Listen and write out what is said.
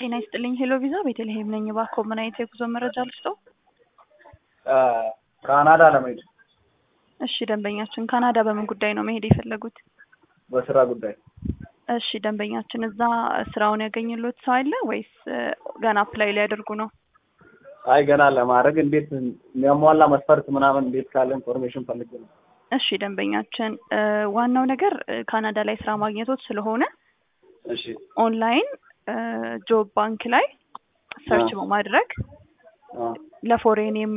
ጤና ይስጥልኝ ሄሎ ቪዛ ቤተልሔም ነኝ። እባክዎ ምን አይነት የጉዞ መረጃ ልስጥዎ? ካናዳ ለመሄድ። እሺ ደንበኛችን ካናዳ በምን ጉዳይ ነው መሄድ የፈለጉት? በስራ ጉዳይ። እሺ ደንበኛችን እዛ ስራውን ያገኘሎት ሰው አለ ወይስ ገና አፕላይ ሊያደርጉ ነው? አይ ገና ለማድረግ እንዴት የሚያሟላ መስፈርት ምናምን እንዴት ካለ ኢንፎርሜሽን ፈልጌ ነው። እሺ ደንበኛችን ዋናው ነገር ካናዳ ላይ ስራ ማግኘቶት ስለሆነ እሺ ኦንላይን ጆብ ባንክ ላይ ሰርች በማድረግ ለፎሬን